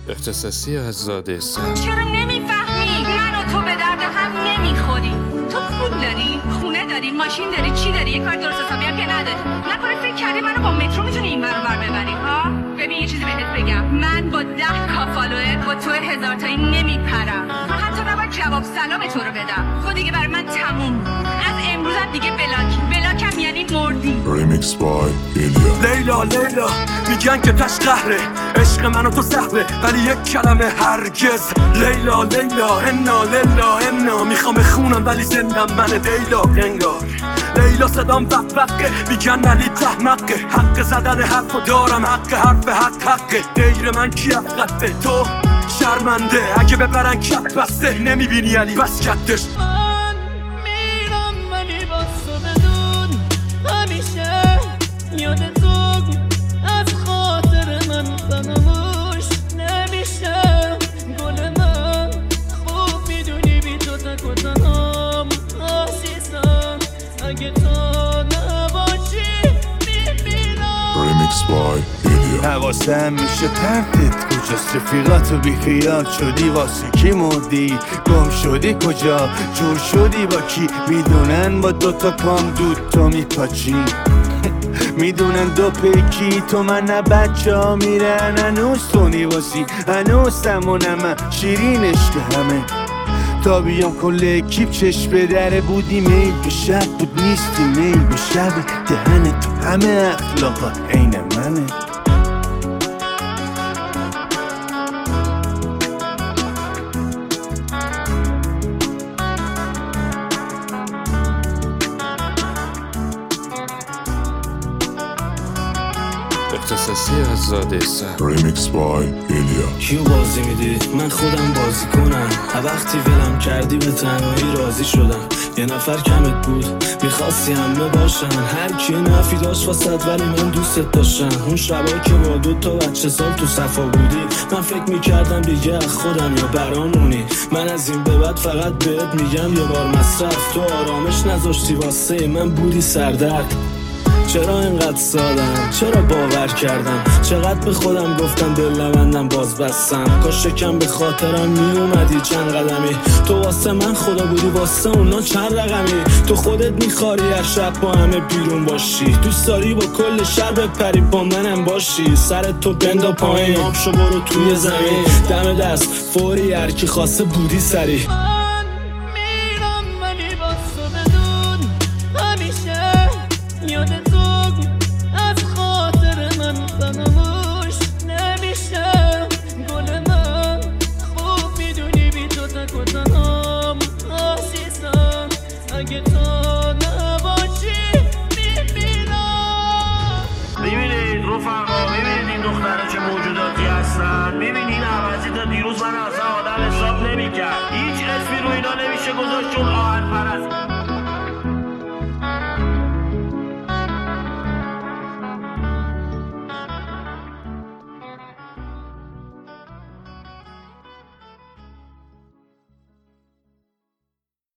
اختصاصی از زاده سر. چرا نمیفهمی؟ من و تو به درد هم نمیخوریم. تو پول داری، خونه داری، ماشین داری، چی داری؟ یه کار درست حسابی هم که نداری. نکنه فکر کردی منو با مترو میتونی این ور بر ببری ها؟ ببین یه چیزی بهت بگم، من با 10 کافالوه با تو 1000 تایی نمیپرم. من حتی نباید جواب سلام تو رو بدم. تو دیگه برای من تموم. از امروزم دیگه بلاکم یعنی مردی. Remix by Ilya. لیلا میگن که تش قهره، عشق من و تو سهره، ولی یک کلمه هرگز. لیلا انا میخوام بخونم ولی زندم من لیلا انگار. لیلا صدام وقه میگن علی تحمقه، حق زدن حرفو دارم، حقه غیر من کی افقده؟ تو شرمنده اگه ببرن کت بسته، نمیبینی علی بس کتش. من میرم ولی باسو بدون، همیشه یاد تو از خاطر من فراموش نمیشه. گل من خوب میدونی بی تو تک و تنهام عزیزم، اگه تو نباشی میمیرم. Remix by Ilya. حواسم میشه پرتت کجاست، رفیقاتو بی خیال شدی، واسه کی مردی، گم شدی کجا، جور شدی با کی، میدونن با 2 تا پام دود تو میپاچی. میدونن 2 پیکی تو من نه بچه ها میرن، هنوز تو نیواسی، هنوز تمونم شیرینش که همه. تا بیام کل اکیپ چشم به دره بودی، میل به شب بود نیستی، میل به شب دهن تو همه اخلاقا عین منه. اختصاصی از زاده سر. Remix by Ilya. کیو بازی میدی؟ من خودم بازی کنم. وقتی ولم کردی به تنهایی راضی شدم. یه نفر کمت بود میخواستی همه باشن، هر کی نفی داشت واسد ولی من دوستت داشتم. اون شبایی که با 2 تا بچه سال تو صفا بودی، من فکر میکردم دیگه از خودم یا برامونی. من از این به بعد فقط بهت میگم یه بار مصرف، تو آرامش نذاشتی واسه من بودی سردرد. چرا اینقدر سادم؟ چرا باور کردم؟ چقدر به خودم گفتم دل نبندم باز بستم. کاش شکم به خاطرم میومدی چند قدمی، تو واسه من خدا بودی واسه اونا چند رقمی. تو خودت میخواری هر شب با همه بیرون باشی، دوست داری با کل شهر بپری با منم باشی. سرت تو بندا پایین، آب شو برو توی زمین، دم دست فوری هر کی خواسته بودی سری. من میرم ولی باسو بدون، همیشه یاد تو از خاطر من فراموش نمیشه. گل من خوب میدونی بی تو تک و تنهام عزیزم، اگه تو نباشی میمیرم. میبینید رفقا، میبینید این دختره چه موجوداتی هستن؟ میبینید این عوضی تا دیروز من اصلا آدم حساب نمیکرد، هیچ اسمی رو اینا نمیشه گذاشت چون آهن پرست.